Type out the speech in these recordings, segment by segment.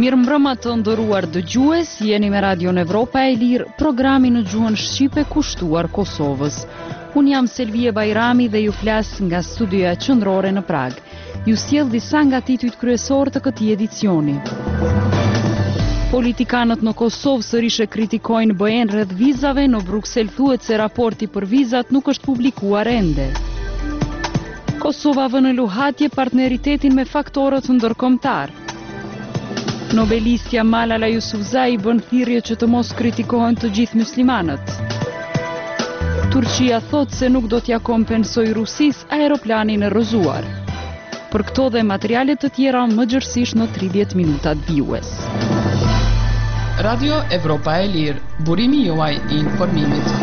Mirëmbrëma të nderuar dëgjues, jeni me Radion Evropa e Lirë, programi në gjuhën shqipe kushtuar Kosovës. Unë jam Selvie Bajrami dhe ju flas nga studioja qendrore në Prag. Ju sjell disa nga titujt kryesor të këtij edicioni. Politikanët në Kosovë sërish e kritikojnë BE-n rreth vizave, në Bruksel thuhet se raporti për vizat nuk është publikuar ende. Kosova vë në luhatje partneritetin me faktorët ndërkombëtar. Nobelistja Malala Yousafzai bën thirrje që të mos kritikohen të gjithë muslimanët. Turqia thot se nuk do t'ja kompensoj Rusis aeroplanin e rrëzuar. Për këto dhe materiale të tjera më gjërësisht në 30 minutat vijues. Radio Evropa e Lirë, burimi juaj I informimit.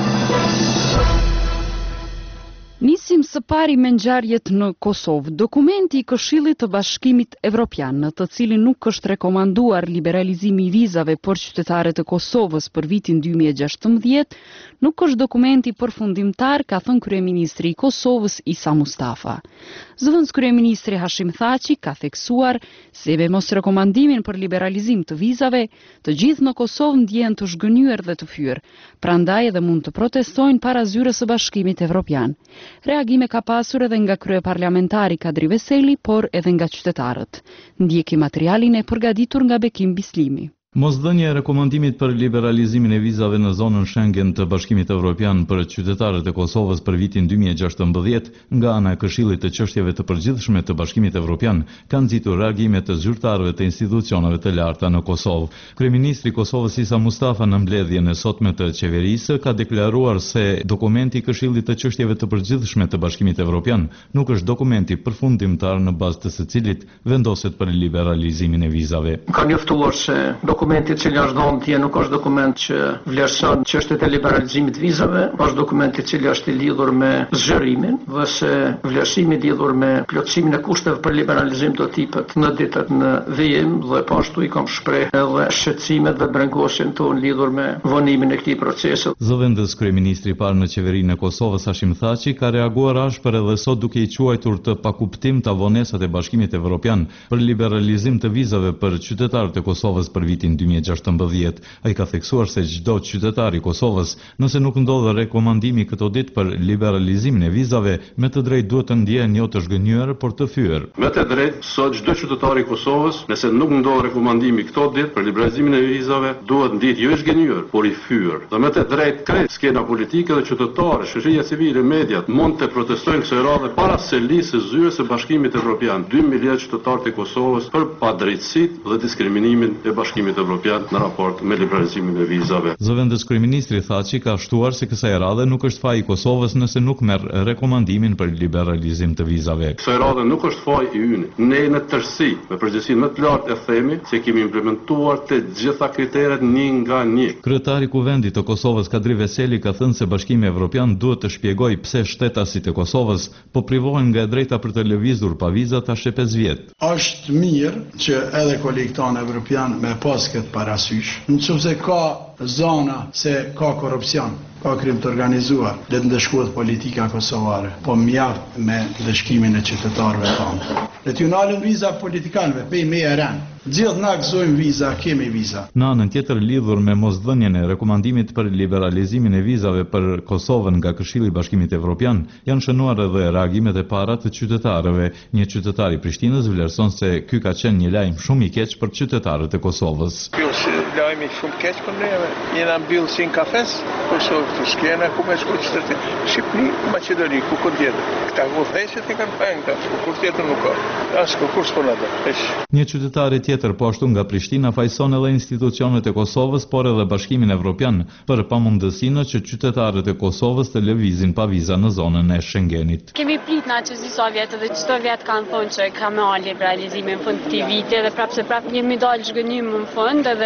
Nisim së pari me ngjarjet në Kosovë. Dokumenti I Këshillit të Bashkimit Evropian, në të cilin nuk është rekomanduar liberalizimi I vizave për qytetarët e Kosovës për vitin 2016, nuk është dokumenti përfundimtar, ka thënë kryeministri I Kosovës Isa Mustafa. Zëvendës kryeministri Hashim Thaçi ka theksuar se me mos rekomandimin për liberalizim të vizave, të gjithë në Kosovë ndjehen të zhgënjur dhe të fyer, prandaj edhe mund të protestojnë para zyrës së Bashkimit Evropian. Reagime ka pasur edhe nga kryeparlamentari Kadri Veseli, por edhe nga qytetarët. Ndjeki materialin e përgatitur nga Bekim Bislimi. Mosdhënia e rekomandimit për liberalizimin e vizave në zonën Schengen të Bashkimit Evropian për qytetarët e Kosovës për vitin 2016 nga ana e Këshillit të Çështjeve të Përgjithshme të Bashkimit Evropian ka nxitur reagime të zyrtarëve të institucioneve të larta në Kosovë. Kryeministri I Kosovës Isa Mustafa në mbledhjen e sotme të qeverisë ka deklaruar se dokumenti I Këshillit të Çështjeve të Përgjithshme të Bashkimit Evropian nuk është dokumenti përfundimtar në bazë të së cilit vendoset për liberalizimin e vizave. Ka njoftuar se dokumenti I cili është dhënë atje nuk është dokument që vlerëson çështjet e liberalizimit vizave, është dokument I cili është I lidhur me zgjerimin dhe se vlerësimi I lidhur me plotësimin e kushteve për liberalizim do tipet në ditët në vijim dhe po ashtu I kam shpreh edhe shqetësimet dhe brengosjen tonë lidhur me vonimin e këtij procesi. Zëvendës kryeministri I parë në qeverinë e Kosovës Hashim Thaçi ka reaguar ashpër edhe sot duke I quajtur të pakuptimta vonesat e Bashkimit Evropian për liberalizim të vizave për qytetarët e Kosovës për vitin 2016. Ai ka theksuar se çdo qytetar I Kosovës, nëse nuk ndodh rekomandimi këto ditë për liberalizimin e vizave, me të drejtë duhet të ndjehen jo të zhgënjur, por të fyer. Me të drejtë, sot çdo qytetar I Kosovës, nëse nuk ndodh rekomandimi këto ditë për liberalizimin e vizave, duhet ndihet jo I zhgënjur, por I fyer. Dhe me të drejtë, krejt skena politike dhe qytetarë, shoqëria civile, mediat mund të protestojnë kësaj radhe para selisë së zyrës së Bashkimit Evropian, 2 milionë qytetarë të Kosovës për padrejtësitë dhe diskriminimin e Bashkimit Evropian në raport me liberalizimin e vizave. Zëvendës kryeministri Thaçi ka shtuar se kësaj radhe nuk është faji I Kosovës nëse nuk merr rekomandimin për liberalizim të vizave. Kësaj radhe nuk është faji I ynë. Ne në tërësi, me përgjegjësinë më të lartë e themi se kemi implementuar të gjitha kriteret një nga një. Kryetari I Kuvendit të Kosovës Kadri Veseli ka thënë se Bashkimi Evropian duhet të shpjegojë pse shtetasit e Kosovës po privohen nga e drejta për të lëvizur pa viza tash 5 vjet. Është mirë që edhe kolegët tanë evropian me pas këtë parasysh, nëse ka zona se ka korrupsion, ka krim të organizuar, le të ndëshkohet politika kosovare, po mjaft me ndëshkimin e qytetarëve tanë. Le t'ju nalën viza politikanëve, pej me e rënë. Gjithë na gëzojmë viza, kemi viza. Në anën tjetër, lidhur me mosdhënien e rekomandimit për liberalizimin e vizave për Kosovën nga Këshilli I Bashkimit Evropian, janë shënuar edhe reagimet e para të qytetarëve. Një qytetar I Prishtinës vlerëson se ky ka qenë një lajm shumë I keq për qytetarët e Kosovës. Ky është lajm I shumë keq për neve. Jena mbyllë si në kafes, Kosovë të skena ku me shku qytetit. Shqipëni, Maqedoni, ku kur tjetër. Këta udhëheqjet I kanë thënë këta, kur tjetër nuk ka. As kur s'po na do. Një qytetar tjetër po ashtu nga Prishtina fajson edhe institucionet e Kosovës, por edhe Bashkimin Evropian për pamundësinë që qytetarët e Kosovës të lëvizin pa viza në zonën e Schengenit. Kemi prit na që disa vjetë dhe çdo vjet kanë thonë që ka me liberalizimin në fund të këtij viti dhe prapë jemi dalë zhgënjim në fund edhe që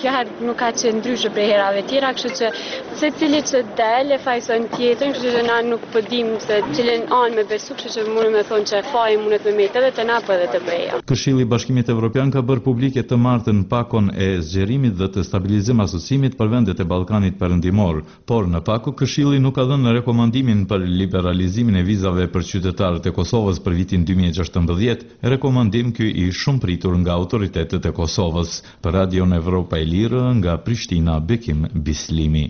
nuk ka qenë ndryshe prej herave tjera, kështu që secili që del e fajson tjetrën, kështu që na nuk po dim se cilën anë me besu, kështu që mundem me thonë që faji mundet me met edhe të na po edhe të breja. Këshilli i Bashkimit Evropian ka bërë publike të martën pakon e zgjerimit dhe të stabilizim asocimit për vendet e Ballkanit Perëndimor, por në pako Këshilli nuk ka dhënë rekomandimin për liberalizimin e vizave për qytetarët e Kosovës për vitin 2016, rekomandim ky i shumë pritur nga autoritetet e Kosovës. Për Radion Evropa e Lirë nga Prishtina, Bekim Bislimi.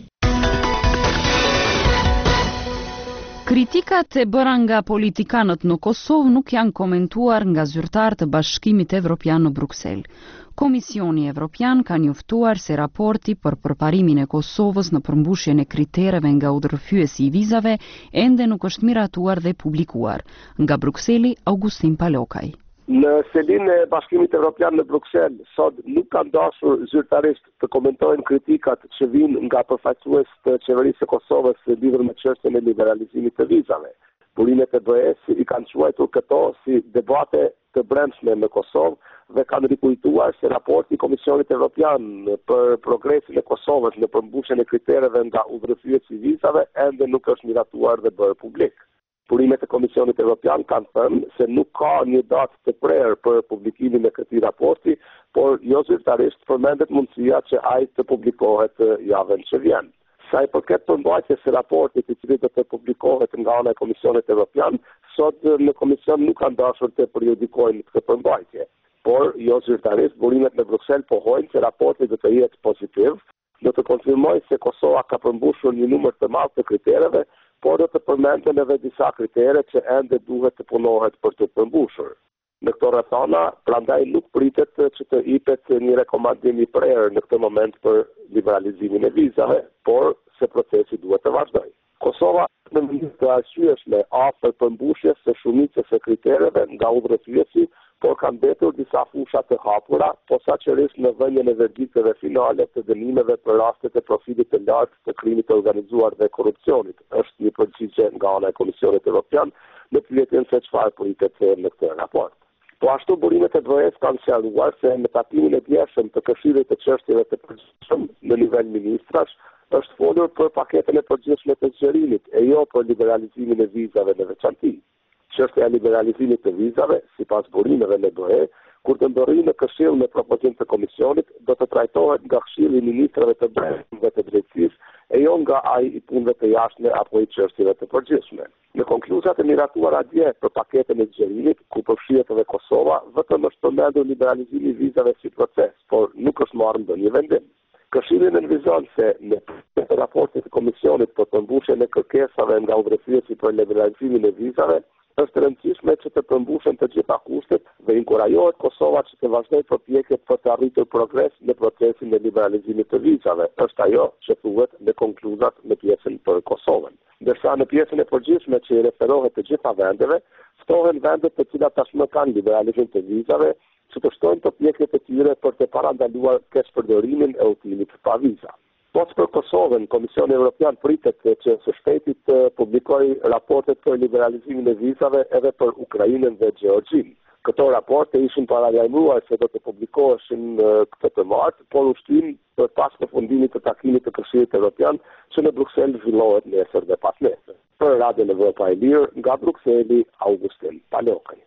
Kritikat e bëra nga politikanët në Kosovë nuk janë komentuar nga zyrtarë të Bashkimit Evropian në Bruksel. Komisioni Evropian ka njoftuar se raporti për përparimin e Kosovës në përmbushjen e kritereve nga udhërfyesi i vizave ende nuk është miratuar dhe publikuar. Nga Brukseli, Augustin Palokaj. Në selin e Bashkimit Evropian në Bruksel, sot nuk kanë dashur zyrtarisht të komentojnë kritikat që vinë nga përfaqësues të qeverisë së Kosovës lidhur me çështjen e liberalizimit të vizave. Burimet e BE-s i kanë quajtur këto si debate të brendshme në Kosovë dhe kanë rikujtuar se raporti i Komisionit Evropian për progresin e Kosovës në përmbushjen e kritereve nga udhërfyesi i vizave ende nuk është miratuar dhe bërë publik. Burimet e Komisionit Evropian kanë thënë se nuk ka një datë të prerë për publikimin e këtij raporti, por jo zyrtarisht përmendet mundësia që ai të publikohet javën që vjen. Sa i përket përmbajtjes së raportit i cili do të publikohet nga ana e Komisionit Evropian, sot në Komision nuk kanë dashur të periodikojnë këtë përmbajtje. Por jo zyrtarisht, burimet në Bruksel pohojnë se raporti do të jetë pozitiv, do të konfirmojë se Kosova ka përmbushur një numër të madh të kritereve, por do të përmenden edhe disa kritere që ende duhet të punohet për të përmbushur. Në këto rrethana, prandaj nuk pritet që të jepet një rekomandim i prerë në këtë moment për liberalizimin e vizave, por se procesi duhet të vazhdojë. Kosova në mënyrë të arsyeshme afër përmbushjes së shumicës së kritereve nga udhërfyesi, por kanë mbetur disa fusha të hapura, posaçërisht në dhënien e verdikteve finale të dënimeve për rastet e profilit të lartë të krimit të organizuar dhe korrupsionit. Është një përgjigje nga ana e Komisionit Evropian në pyetjen se çfarë pritet në këtë raport. Po ashtu burimet e BE-s kanë sqaruar se në takimin e djeshëm të Këshillit të çështjeve të përgjithshëm në nivel ministrash është folur për paketën e përgjithshme të zgjerimit e jo për liberalizimin e vizave në veçantë. Çështja e liberalizimit të vizave, sipas burimeve në BE, kur të ndorrijë në Këshill me propozim të Komisionit, do të trajtohet nga Këshilli i Ministrave të Brendshëm dhe të Drejtësisë e jo nga ai i punëve të jashtme apo i çështjeve të përgjithshme. Në konkluzat e miratuara dje për paketën e zgjerimit, ku përfshihet edhe Kosova, vetëm është përmendur liberalizimi i vizave si proces, por nuk është marrë ndonjë vendim. Këshilli nënvizon se në raportin e Komisionit për përmbushjen e kërkesave nga udhërfyesi për liberalizimin e vizave, është rëndësishme që të përmbushen të gjitha kushtet dhe inkurajohet Kosova që të vazhdojë përpjekjet për të arritur progres në procesin e liberalizimit të vizave. Është ajo që thuhet në konkluzat në pjesën për Kosovën. Ndërsa në pjesën e përgjithshme që i referohet të gjitha vendeve, ftohen vendet të cilat tashmë kanë liberalizim të vizave, që të shtojnë përpjekjet e tyre për të parandaluar keqpërdorimin e udhëtimit pa viza. Poç për Kosovën, Komisioni Evropian pritet që së shpejti të publikojë raportet për liberalizimin e vizave edhe për Ukrainën dhe Gjeorgjinë. Këto raporte ishin paralajmëruar se do të publikoheshin këtë të martë, por ushtim për pas përfundimit të takimit të Këshillit Evropian që në Bruksel zhvillohet nesër dhe pas nesër. Për Radion Evropa e Lirë, nga Brukseli, Augustin Palokaj.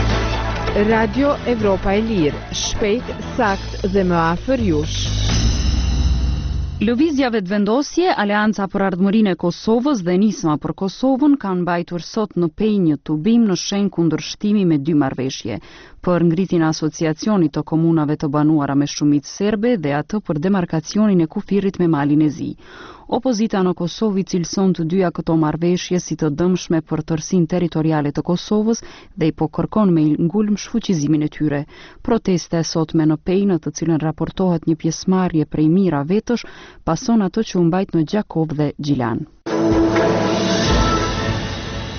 Radio Evropa e Lirë, shpejt, sakt dhe më afër jush. Lëvizjave të vendosje, Aleanca për Ardhmërinë e Kosovës dhe Nisma për Kosovën kanë mbajtur sot në pej një tubim në shenjë kundër shtimi me dy marrëveshje, për ngritjen e asociacionit të komunave të banuara me shumicë serbe dhe atë për demarkacionin e kufirit me malin e Zi. Opozita në Kosovë cilëson të dyja këto marrëveshje si të dëmshme për tërsinë territoriale të Kosovës dhe i po kërkon me ngulm shfuqizimin e tyre. Protesta e sotme në pej në të cilën raportohet një pjesëmarrje prej mijëra vetësh pason ato që u mbajt në Gjakov dhe Gjilan.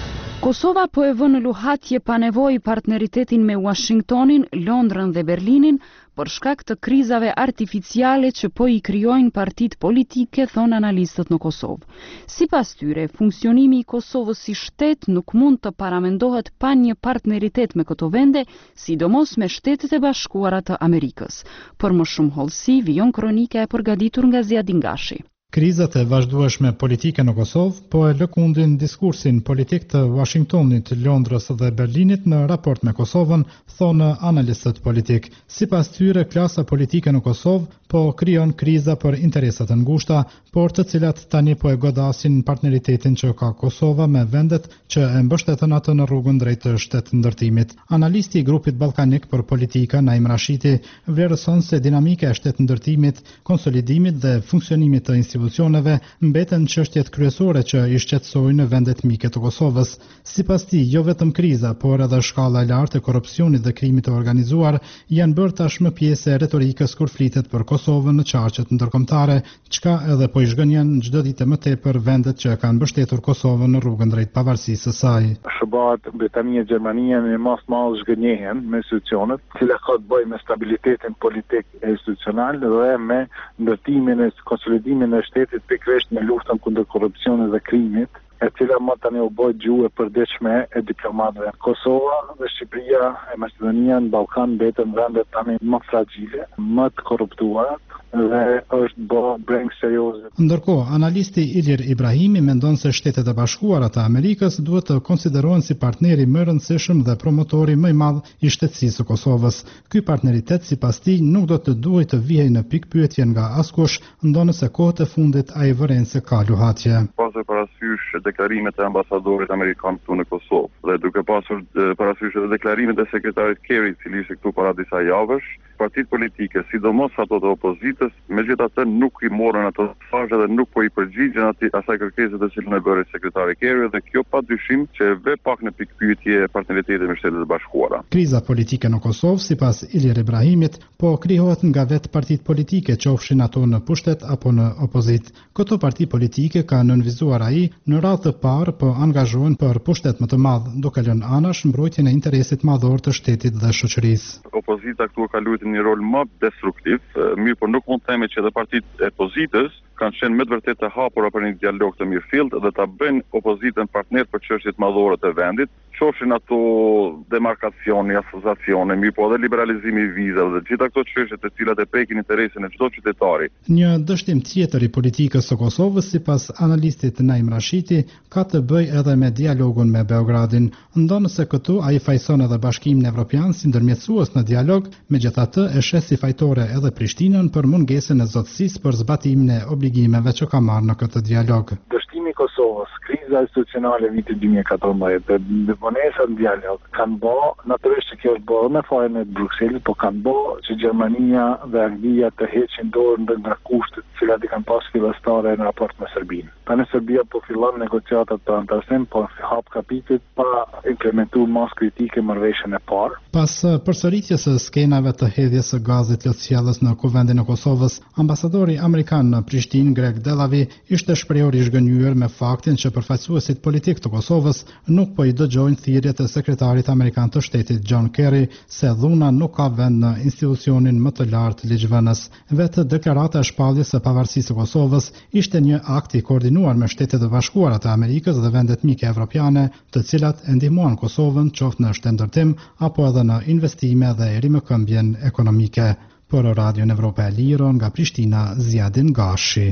Kosova po e vënë në luhatje pa nevojë partneritetin me Washingtonin, Londrën dhe Berlinin për shkak të krizave artificiale që po i krijojnë partitë politike, thon analistët në Kosovë. Sipas tyre, funksionimi i Kosovës si shtet nuk mund të paramendohet pa një partneritet me këto vende, sidomos me Shtetet e Bashkuara të Amerikës. Për më shumë hollësi, vijon kronika e përgatitur nga Ziadin Gashi. Krizat e vazhdueshme politike në Kosovë po e lëkundin diskursin politik të Washingtonit, Londrës dhe Berlinit në raport me Kosovën, thonë analistët politik. Sipas tyre, klasa politike në Kosovë po krijon kriza për interesat e ngushta, por të cilat tani po e godasin partneritetin që ka Kosova me vendet që e mbështetën atë në rrugën drejt të shtetëndërtimit. Analisti i grupit ballkanik për politika, Naim Rashiti, vlerëson se dinamika e shtetëndërtimit, konsolidimit dhe funksionimit të institucioneve mbeten çështjet kryesore që i shqetësojnë vendet mike të Kosovës. Sipas tij, jo vetëm kriza, por edhe shkalla e lartë e korrupsionit dhe krimit të organizuar janë bërë tashmë pjesë e retorikës kur flitet për Kosovën në qarqet ndërkombëtare, çka edhe po i zhgënjen çdo ditë më tepër vendet që kanë mbështetur Kosovën në rrugën drejt pavarësisë së saj. Shëbat Britania e Gjermania në mas malë zhgënjehen me institucionet, cila ka të bëjë me stabilitetin politik e institucional dhe me ndërtimin e konsolidimin e shtetit pikërisht me luftën kundër korrupsionit dhe krimit, e cila më tani u bë gjuhë e përditshme e diplomatëve. Kosova dhe Shqipëria e Maqedonia në Ballkan mbeten vende tani më fragjile, më të korruptuara dhe është bë breng serioze. Ndërkohë, analisti Ilir Ibrahimi mendon se Shtetet e Bashkuara të Amerikës duhet të konsiderohen si partneri më rëndësishëm dhe promotori më i madh i shtetësisë së Kosovës. Ky partneritet sipas tij nuk do të duhej të vijej në pikpyetje nga askush, ndonë se kohët e fundit ai vëren se ka luhatje. Pasur parasysh deklarimet e ambasadorit amerikan këtu në Kosovë dhe duke pasur parasysh edhe deklarimet e sekretarit Kerry, i cili ishte këtu para disa javësh, partitë politike, sidomos ato të opozitës, megjithatë nuk i morën ato mesazhe dhe nuk po i përgjigjen asaj kërkese të cilën e bëri sekretari Kerry, dhe kjo padyshim që vë pak në pikpyetje partneritetin me Shtetet e Bashkuara. Kriza politike në Kosovë, sipas Ilir Ibrahimit, po krijohet nga vetë partitë politike, qofshin ato në pushtet apo në opozit. Këto parti politike kanë nënvizuar ai në radhë të parë po angazhohen për pushtet më të madh, duke lënë anash mbrojtjen e interesit madhor të shtetit dhe shoqërisë. Opozita këtu ka luajtur një rol më destruktiv, mirë por nuk mund të themi që edhe partitë e opozitës kanë qenë me të vërtetë të hapura për një dialog të mirëfillt dhe ta bëjnë opozitën partner për çështjet madhore të vendit, qofshin ato demarkacioni, asociacione, mirë po edhe liberalizimi i vizave dhe gjitha këto çështje të cilat e prekin interesin e çdo qytetari. Një dështim tjetër i politikës së Kosovës, sipas analistit Naim Rashiti, ka të bëjë edhe me dialogun me Beogradin, ndonë se këtu ai fajson edhe Bashkimin Evropian si ndërmjetësues në dialog, megjithatë e sheh si fajtore edhe Prishtinën për mungesën e zotësisë për zbatimin e obligimeve që ka marrë në këtë dialog. Dështimi i Kosovës, kriza institucionale e vitit 2014 dhe vonesa në dialog kanë bë, natyrisht që kjo është bërë me fajin e Brukselit, po kanë bë që Gjermania dhe Anglia të heqin dorën nga kushtet të cilat i kanë pas fillestare në raport me Serbinë. Tani Serbia po fillon negociatat për antarësim, po hap kapitujt pa implementuar mas kritike marrëveshjen e parë. Pas përsëritjes së skenave të hedhjes së gazit lëndësjellës në kuvendin e Kosovës, ambasadori amerikan në Prishtinë, Greg Delavi, ishte shprehur i zhgënjur me faktin që përfaqësuesit politik të Kosovës nuk po i dëgjojnë thirrjet e sekretarit amerikan të shtetit John Kerry se dhuna nuk ka vend në institucionin më të lartë ligjvënës. Vetë deklarata e shpalljes së pavarësisë së Kosovës ishte një akt i koordinuar me Shtetet e Bashkuara të Amerikës dhe vendet mike evropiane, të cilat e ndihmuan Kosovën qoftë në shtetëndërtim apo edhe në investime dhe rimëkëmbjen ekonomike. Për Radion Evropa e Lirë nga Prishtina, Ziadin Gashi.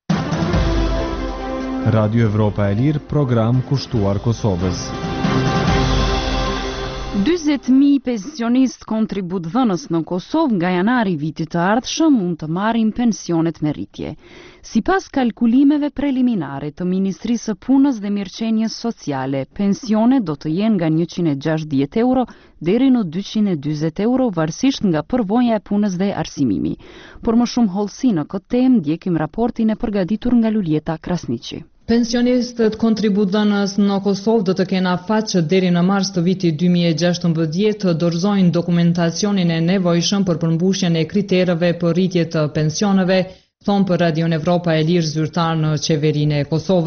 Radio Evropa e Lirë, program kushtuar Kosovës. 40.000 pensionist kontributdhënës në Kosovë nga janari vitit të ardhshëm mund të marrin pensionet me rritje. Sipas kalkulimeve preliminare të Ministrisë së Punës dhe Mirëqenies Sociale, pensionet do të jenë nga 160 euro deri në 240 euro varësisht nga përvoja e punës dhe arsimimi. Por më shumë hollësi në këtë temë ndjekim raportin e përgatitur nga Luljeta Krasniqi. Pensionistët kontributdhënës në Kosovë do të kenë afat që deri në mars të vitit 2016 të dorëzojnë dokumentacionin e nevojshëm për përmbushjen e kritereve për rritje të pensioneve, thonë për Radion Evropa e Lirë zyrtar në qeverinë e Kosovës.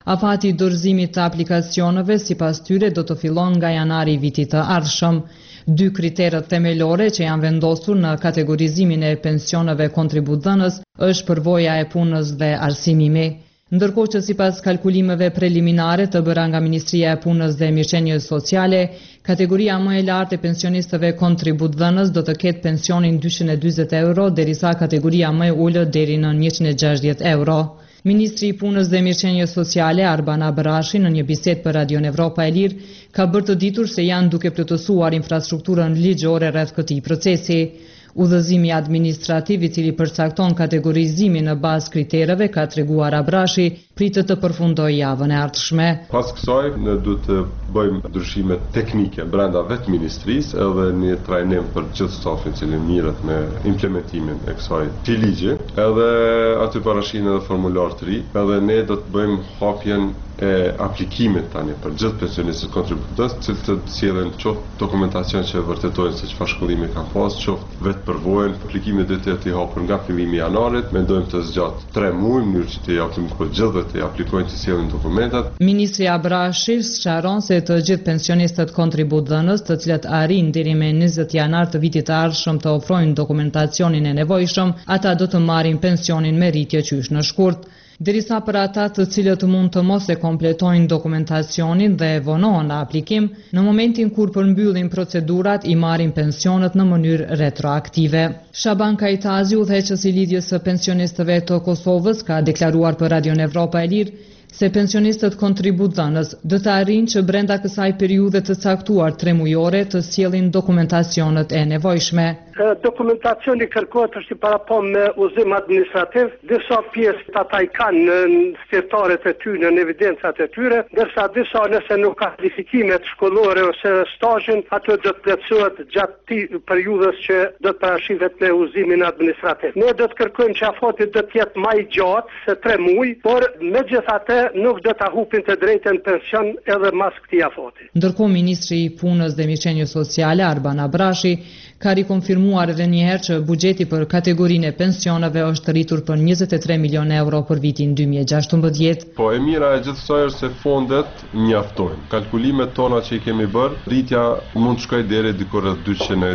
Afati i dorëzimit të aplikacioneve sipas tyre do të fillon nga janari i vitit të ardhshëm. 2 kriteret themelore që janë vendosur në kategorizimin e pensioneve kontributdhënës është përvoja e punës dhe arsimimi. Ndërkohë që sipas kalkulimeve preliminare të bëra nga Ministria e Punës dhe Mirëqenies Sociale, kategoria më e lartë e pensionistëve kontributdhënës do të ketë pensionin 240 euro, derisa kategoria më e ulët deri në 160 euro. Ministri i Punës dhe Mirëqenies Sociale, Arban Abrashi, në një bisedë për Radion Evropa e Lirë, ka bërë të ditur se janë duke plotësuar infrastrukturën ligjore rreth këtij procesi. Udhëzimi administrativ i cili përcakton kategorizimin në bazë kritereve, ka treguar Abrashi, pritet të përfundojë javën e ardhshme. Pas kësaj ne duhet të bëjmë ndryshime teknike brenda vetë ministrisë edhe një trajnim për gjithë stafin që mirret me implementimin e kësaj ligji, edhe aty parashin edhe formular të ri, edhe ne do të bëjmë hapjen e aplikimit tani për gjithë pensionistët kontributës, që të sjellin qoftë dokumentacion që vërtetojnë se çfarë shkollimi kanë pas, qoftë vetë përvojën. Aplikimi do të jetë i hapur nga fillimi i janarit, mendojmë të zgjat 3 muaj në mënyrë që të japim kohë gjithë të aplikojnë të sjellin dokumentat. Ministri Abrashi sqaron se të gjithë pensionistët kontributdhënës, të cilët arrin deri me 20 janar të vitit të ardhshëm të ofrojnë dokumentacionin e nevojshëm, ata do të marrin pensionin me rritje qysh në shkurt. Derisa për ata të cilët mund të mos e kompletojnë dokumentacionin dhe vonohen në aplikim, në momentin kur përmbyllin procedurat i marrin pensionet në mënyrë retroaktive. Shaban Kajtazi, udhëheqësi i lidhjes së pensionistëve të Kosovës, ka deklaruar për Radion Evropa e Lirë se pensionistët kontributdhënës do të arrijnë që brenda kësaj periudhe të caktuar 3 mujore të sjellin dokumentacionet e nevojshme. Dokumentacioni kërkohet është i parapon me udhëzim administrativ, disa pjesë ata i kanë në stërtaret e tyre, në evidencat e tyre, ndërsa disa nëse nuk ka kvalifikimet shkollore ose stazhin, ato do të plotësohet gjatë periudhës që do të parashihet me udhëzimin administrativ. Ne do të kërkojmë që afati do të jetë më i gjatë se 3 muaj, por megjithatë nuk do ta hupin të drejtën pension edhe mas këtij afati. Ndërkohë Ministri i Punës dhe Mirëqenies Sociale, Arban Abrashi, ka rikonfirmuar edhe një herë që buxheti për kategorinë e pensioneve është rritur për 23 milion euro për vitin 2016. Po e mira e gjithë kësaj është se fondet mjaftojnë. Kalkulimet tona që i kemi bërë, rritja mund të shkojë deri diku rreth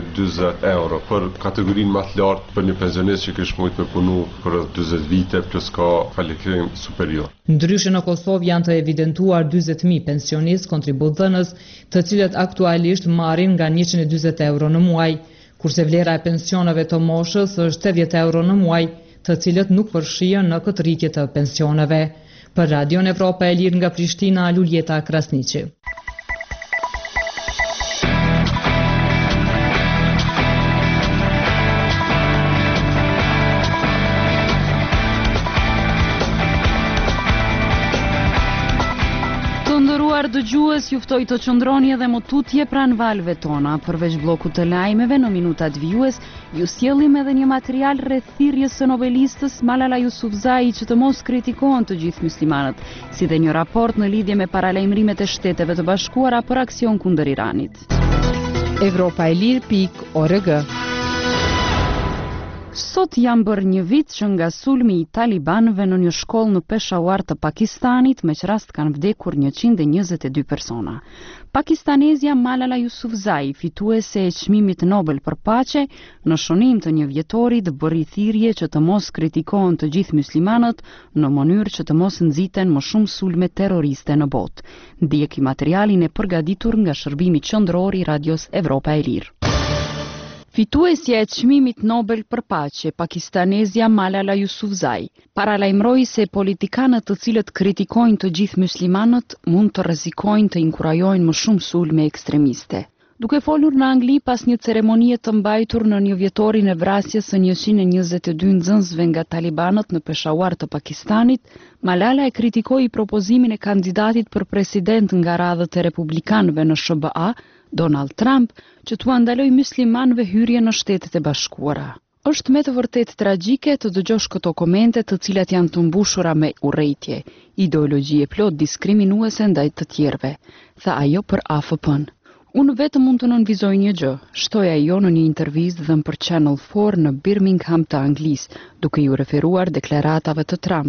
240 euro për kategorinë më të lartë për një pensionist që kish mujt me punu për rreth 40 vite plus ka kvalifikim superior. Ndryshe në Kosovë janë të evidentuar 40.000 pensionistë kontributdhënës, të cilët aktualisht marrin nga 140 euro në muaj, kurse vlera e pensioneve të moshës është 80 euro në muaj, të cilët nuk përfshihen në këtë rritje të pensioneve. Për Radion Evropa e Lirë nga Prishtina, Luljeta Krasniqi. Dëgjues, juftoj të qëndroni edhe më tutje pranë valve tona. Përveç bllokut të lajmeve në minutat vijues, ju sjellim edhe një material rreth thirrjes së nobelistës Malala Yousafzai që të mos kritikohen të gjithë muslimanët, si dhe një raport në lidhje me paralajmërimet e Shteteve të Bashkuara për aksion kundër Iranit. Evropaelir.org. Sot janë bërë një vit që nga sulmi i talibanëve në një shkollë në Peshawar të Pakistanit, me që rast kanë vdekur 122 persona. Pakistanezja Malala Yousafzai, fituese e çmimit Nobel për paqe, në shënim të një vjetorit bëri thirrje që të mos kritikohen të gjithë muslimanët në mënyrë që të mos nxiten më shumë sulme terroriste në botë. Ndjeki materialin e përgatitur nga shërbimi qendror i Radios Evropa e Lirë. Fituesja e çmimit Nobel për paqe, pakistanezja Malala Yousafzai, paralajmëroi se politikanët të cilët kritikojnë të gjithë muslimanët mund të rrezikojnë të inkurajojnë më shumë sulme ekstremiste. Duke folur në Angli pas një ceremonie të mbajtur në një vjetorin e vrasjes së 122 nxënësve nga talibanët në Peshawar të Pakistanit, Malala e kritikoi propozimin e kandidatit për president nga radhët e republikanëve në SBA, Donald Trump, që t'u ndaloj muslimanëve hyrje në Shtetet e Bashkuara. Është me të vërtet tragjike të dëgjosh këto komente të cilat janë të mbushura me urrëtie, ideologji e plot diskriminuese ndaj të tjerëve, tha ajo për AFP-n. Unë vetëm mund të nënvizoj një gjë, shtoi ajo në një intervistë dhënë për Channel 4 në Birmingham të Anglisë, duke ju referuar deklaratave të Trump.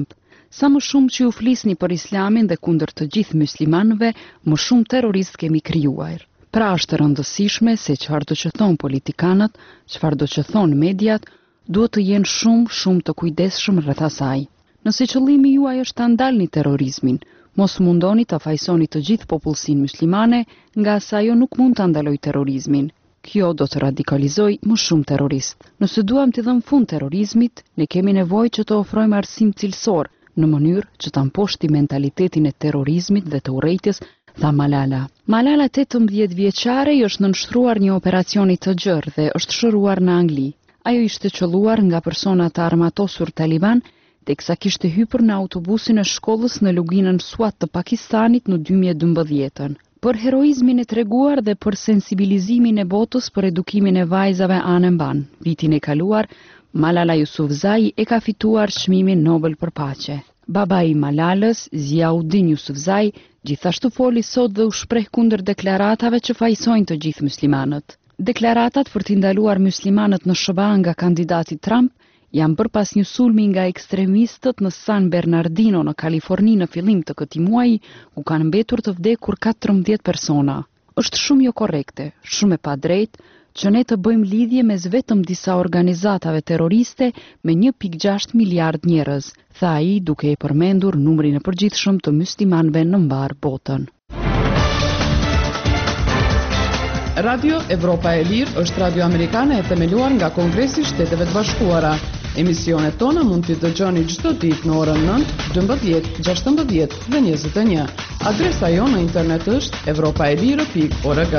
Sa më shumë që ju flisni për islamin dhe kundër të gjithë muslimanëve, më shumë terrorist kemi krijuar. Pra është e rëndësishme se çfarëdo që thon politikanët, çfarëdo që thon mediat, duhet të jenë shumë të kujdesshëm rreth asaj. Nëse qëllimi juaj është ta ndalni terrorizmin, mos mundoni të fajsoni të gjithë popullsinë muslimane, nga sa ajo nuk mund ta ndalojë terrorizmin. Kjo do të radikalizoj më shumë terrorist. Nëse duam të dhëmë fund terrorizmit, ne kemi nevojë që të ofrojmë arsim cilësor në mënyrë që ta mposhti mentalitetin e terrorizmit dhe të urrejtjes, tha Malala. Malala 18 vjeçare i është nënshtruar një operacioni të gjerë dhe është shëruar në Angli. Ajo ishte qelluar nga persona të armatosur taliban, teksa kishte hyrë në autobusin e shkollës në luginën Swat të Pakistanit në 2012. Për heroizmin e treguar dhe për sensibilizimin e botës për edukimin e vajzave anë mban. Vitin e kaluar, Malala Yousafzai e ka fituar çmimin Nobel për paqe. Baba i Malalës, Ziauddin Yousafzai, gjithashtu foli sot dhe u shpreh kundër deklaratave që fajsojnë të gjithë muslimanët. Deklaratat për t'i ndaluar muslimanët në SBA nga kandidati Trump janë bërë pas një sulmi nga ekstremistët në San Bernardino në Kaliforni në fillim të këtij muaji, ku kanë mbetur të vdekur 14 persona. Është shumë jo korrekte, shumë e padrejtë që ne të bëjmë lidhje mes vetëm disa organizatave terroriste me 1.6 miliard njerëz, tha ai duke e përmendur numrin e përgjithshëm të muslimanëve në mbar botën. Radio Evropa e Lirë është radio amerikane e themeluar nga Kongresi i Shteteve të Bashkuara. Emisionet tona mund t'i dëgjoni çdo ditë në orën 9, 12, 16 dhe 21. Adresa jonë në internet është europaelire.org.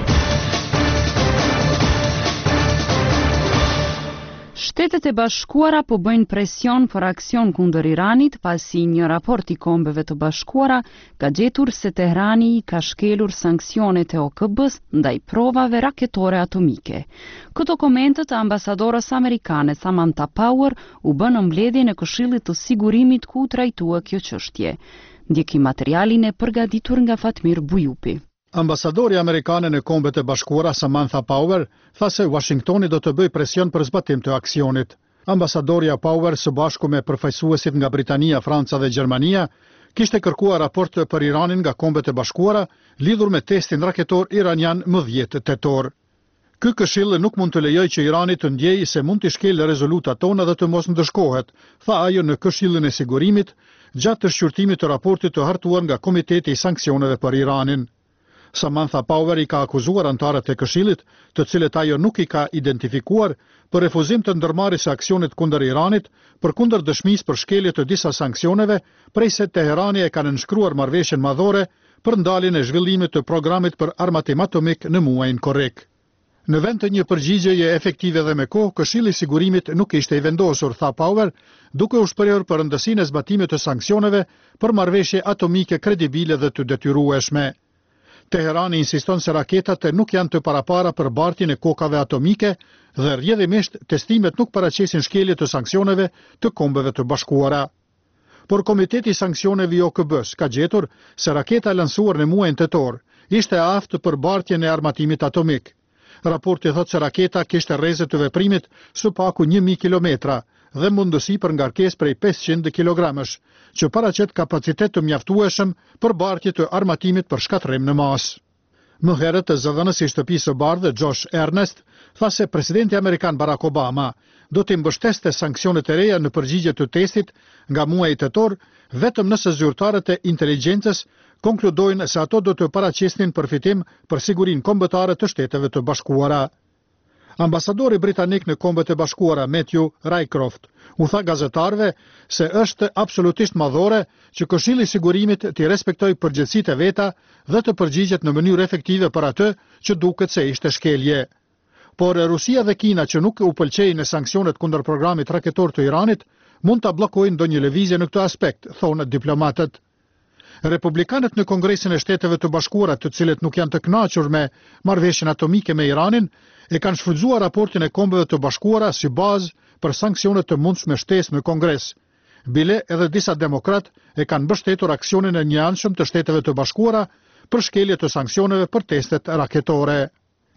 Shtetet e Bashkuara po bëjnë presion për aksion kundër Iranit pasi një raport i Kombeve të Bashkuara ka gjetur se Teherani ka shkelur sanksionet e OKB-s ndaj provave raketore atomike. Këto komente të ambasadorës amerikane Samantha Power u bën në mbledhjen e Këshillit të Sigurimit ku trajtua kjo çështje. Ndjeki materialin e përgatitur nga Fatmir Bujupi. Ambasadori amerikane në Kombet e Bashkuara Samantha Power tha se Washingtoni do të bëjë presion për zbatim të aksionit. Ambasadorja Power së bashku me përfaqësuesit nga Britania, Franca dhe Gjermania kishte kërkuar raport për Iranin nga Kombet e Bashkuara lidhur me testin raketor iranian më 10 tetor. Ky këshill nuk mund të lejojë që Irani të ndjejë se mund të shkelë rezolutat tona dhe të mos ndëshkohet, tha ajo në Këshillin e Sigurimit gjatë të shqyrtimit të raportit të hartuar nga Komiteti i Sanksioneve për Iranin. Samantha Power i ka akuzuar antarët e Këshillit, të cilët ajo nuk i ka identifikuar, për refuzim të ndërmarrjes së aksionit kundër Iranit, përkundër dëshmisë për shkelje të disa sanksioneve, prej se Teherani e ka nënshkruar marrëveshjen madhore për ndaljen e zhvillimit të programit për armatim atomik në muajin korrik. Në vend të një përgjigjeje efektive dhe me kohë, Këshilli i Sigurimit nuk ishte i vendosur, tha Power, duke u shprehur për rëndësinë e zbatimit të sanktsioneve për marrëveshje atomike kredibile dhe të detyrueshme. Teherani insiston se raketat nuk janë të parapara për bartjen e kokave atomike dhe rrjedhimisht testimet nuk paraqesin shkelje të sanksioneve të Kombeve të Bashkuara. Por Komiteti i Sanksioneve i OKB-s ka gjetur se raketa lansuar në muajin tetor ishte e aftë për bartjen e armatimit atomik. Raporti thotë se raketa kishte rreze të veprimit së paku 1000 kilometra dhe mundësi për ngarkesë prej 500 kilogramësh, që paraqet kapacitet të mjaftueshëm për bartje të armatimit për shkatërrim në masë. Më herët, zëdhënësi i Shtëpisë së Bardhë, Josh Earnest, tha se presidenti amerikan Barack Obama do të mbështeste sanksionet e reja në përgjigje të testit nga muaji tetor, vetëm nëse zyrtarët e inteligjencës konkludojnë se ato do të paraqesnin përfitim për sigurinë kombëtare të Shteteve të Bashkuara. Ambasadori britanik në Kombet e Bashkuara Matthew Rycroft u tha gazetarëve se është absolutisht madhore që Këshilli i Sigurimit të respektojë përgjegjësitë e veta dhe të përgjigjet në mënyrë efektive për atë që duket se ishte shkelje. Por Rusia dhe Kina, që nuk u pëlqejnë në sanksionet kundër programit raketor të Iranit, mund ta bllokojnë ndonjë lëvizje në këtë aspekt, thonë diplomatët. Republikanët në Kongresin e Shteteve të Bashkuara, të cilët nuk janë të kënaqur me marrëveshjen atomike me Iranin, e kanë shfrytzuar raportin e Kombeve të Bashkuara si bazë për sanksionet të mundshme shtesë në Kongres. Bile edhe disa demokrat e kanë mbështetur aksionin e njëanshëm të Shteteve të Bashkuara për shkelje të sanksioneve për testet raketore.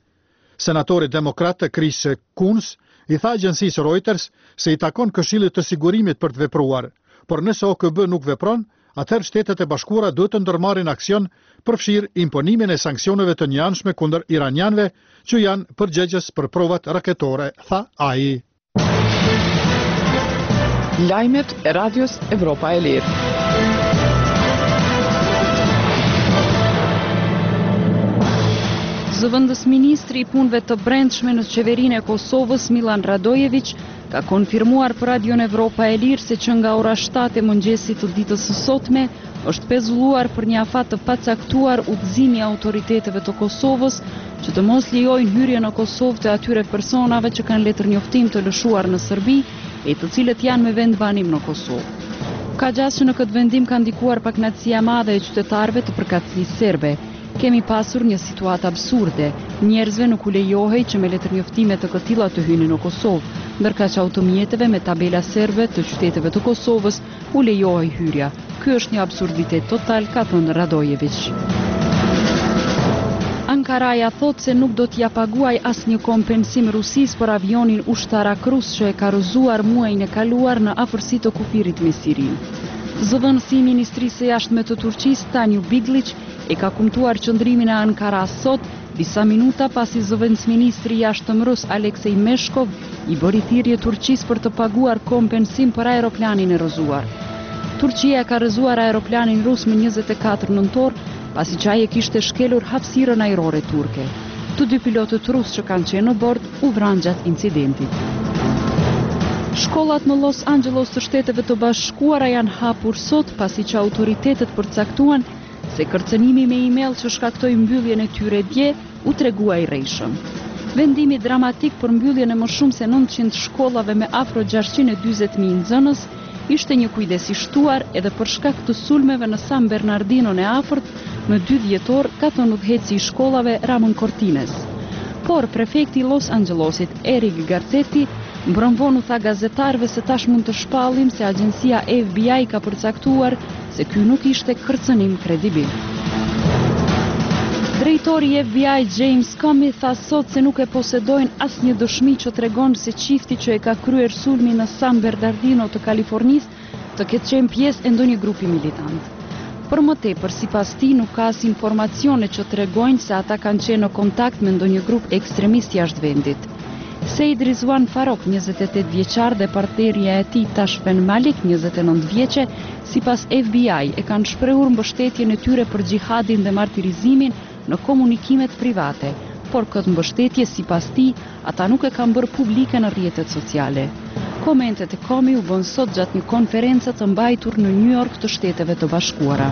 Senatori demokrat Chris Coons i tha agjencisë Reuters se i takon Këshillit të Sigurimit për të vepruar. por nëse OKB nuk vepron, atëherë Shtetet e Bashkuara duhet të ndërmarrin aksion përfshir imponimin e sanksioneve të njëanshme kundër iranianëve që janë përgjegjës për provat raketore, tha ai. Lajmet e Radios Evropa e Lirë. Zëvendës ministri i punëve të brendshme në qeverinë e Kosovës, Milan Radojević, ka konfirmuar për Radion Evropa e Lirë se që nga ora 7 e mëngjesit të ditës së sotme është pezulluar për një afat të pacaktuar udhëzimi i autoriteteve të Kosovës që të mos lejojnë hyrje në Kosovë të atyre personave që kanë letër njoftim të lëshuar në Serbi e të cilët janë me vendbanim në Kosovë. Ka gjas që në këtë vendim ka ndikuar pakënaqësia e madhe e qytetarëve të përkatësisë serbe. Kemi pasur një situatë absurde, njerëzve nuk u lejohej që me letër njoftime të këtilla të hynin në Kosovë, ndërka që automjeteve me tabela serbe të qyteteve të Kosovës u lejohej hyrja. Ky është një absurditet total, ka thënë Radojević. Ankaraja thot se nuk do t'ja paguaj asnjë kompensim Rusisë për avionin ushtarak rus që e ka rrëzuar muajin e kaluar në afërsi të kufirit me Sirinë. Zëvendësi i Ministrisë së Jashtme të Turqisë, Tanju Biglić, e ka kumtuar qëndrimin e Ankaras sot, disa minuta pasi zëvendësministri i jashtëm rus Aleksej Meshkov i bëri thirrje Turqisë për të paguar kompensim për aeroplanin e rrëzuar. Turqia ka rrëzuar aeroplanin rus më 24 nëntor, pasi që ai e kishte shkelur hapësirën ajrore turke. Të dy pilotët rus që kanë qenë në bord u vranë gjatë incidentit. Shkollat në Los Angeles të Shteteve të Bashkuara janë hapur sot pasi që autoritetet përcaktuan se kërcënimi me email që shkaktoi mbylljen e tyre dje u tregua i rrejshëm. Vendimi dramatik për mbylljen e më shumë se 900 shkollave me afro 640.000 nxënës ishte një kujdes i shtuar edhe për shkak të sulmeve në San Bernardino në afërt më 2 dhjetor, ka thënë udhëheci i shkollave Ramon Cortines. Por prefekti i Los Angelesit, Eric Garcetti, mbrëmvon tha gazetarëve se tash mund të shpallim se agjencia FBI ka përcaktuar se ky nuk ishte kërcënim kredibil. Drejtori i FBI James Comey tha sot se nuk e posedojnë asnjë dëshmi që tregon se çifti që e ka kryer sulmin në San Bernardino të Kalifornisë të ketë qenë pjesë e ndonjë grupi militant. Për më tepër, sipas tij nuk ka as informacione që tregojnë se ata kanë qenë në kontakt me ndonjë grup ekstremist jashtë vendit. Seid Rizwan Farok, 28 vjeçar dhe partnerja e tij Tashfen Malik, 29 vjeçe, sipas FBI e kanë shprehur mbështetjen e tyre për xhihadin dhe martirizimin në komunikimet private, por këtë mbështetje sipas tij ata nuk e kanë bërë publike në rrjetet sociale. Komentet e Comey u bën sot gjatë një konference të mbajtur në New York të Shteteve të Bashkuara.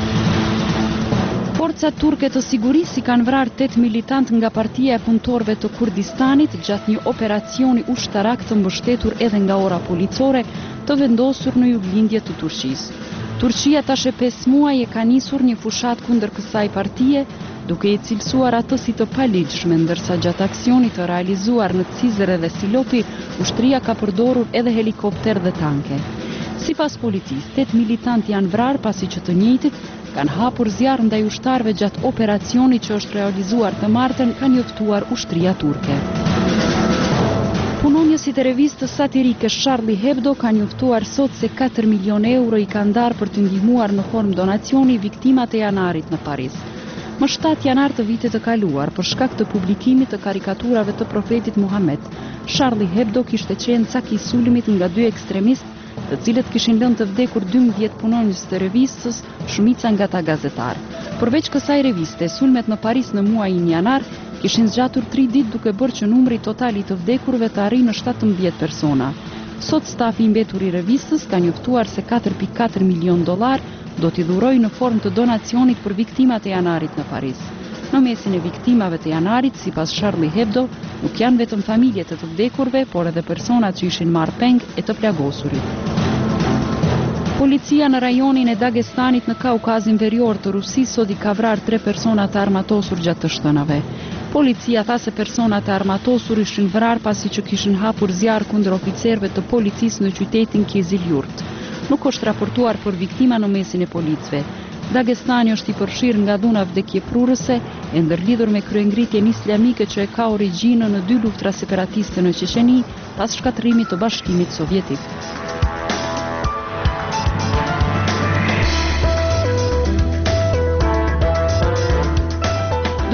Forcat turke të sigurisë kanë vrarë 8 militant nga Partia e Punëtorëve të Kurdistanit gjatë një operacioni ushtarak të mbështetur edhe nga ora policore të vendosur në juglindje të Turqisë. Turqia tash e 5 muaj e ka nisur një fushat kundër kësaj partie, duke i cilësuar atë si të paligjshme, ndërsa gjatë aksionit të realizuar në Cizre dhe Silopi, ushtria ka përdorur edhe helikopter dhe tanke. Sipas policisë, 8 militant janë vrarë pasi që të njëjtit kanë hapur zjarr ndaj ushtarëve gjatë operacionit që është realizuar të martën, ka njoftuar ushtria turke. Punonjësit e revistës satirike Charlie Hebdo ka njoftuar sot se 4 milion euro i kanë ndarë për të ndihmuar në formë donacioni viktimat e janarit në Paris. Më 7 janar të vitit të kaluar, për shkak të publikimit të karikaturave të profetit Muhammed, Charlie Hebdo kishte qenë cak i sulmit nga 2 ekstremistë, të cilët kishin lënë të vdekur 12 punonjës të revistës, shumica nga ta gazetar. Përveç kësaj reviste, sulmet në Paris në muajin janar kishin zgjatur 3 ditë duke bërë që numri total i të vdekurve të arrijë në 17 persona. Sot stafi i mbetur i revistës ka njoftuar se 4.4 milion dollar do t'i dhuroj në formë të donacionit për viktimat e janarit në Paris. Në mesin e viktimave të janarit, sipas Charlie Hebdo, nuk janë vetëm familjet e të vdekurve, por edhe personat që ishin marrë peng e të plagosurit. Policia në rajonin e Dagestanit në Kaukazin Verior të Rusisë sot i ka vrarë 3 persona të armatosur gjatë të shtënave. Policia tha se personat e armatosur ishin vrarë pasi që kishin hapur zjarr kundër oficerëve të policisë në qytetin Kizilyurt. Nuk është raportuar për viktima në mesin e policëve. Dagestani është i përfshirë nga dhuna vdekjeprurëse e ndërlidhur me kryengritjen islamike që e ka origjinën në 2 luftra separatiste në Qeqeni pas shkatërimit të Bashkimit Sovjetik.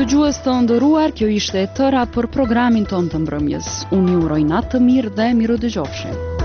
Dëgjues të nderuar, kjo ishte e tëra për programin ton të mbrëmjes. Unë ju uroj natë të mirë dhe miru dëgjofshim.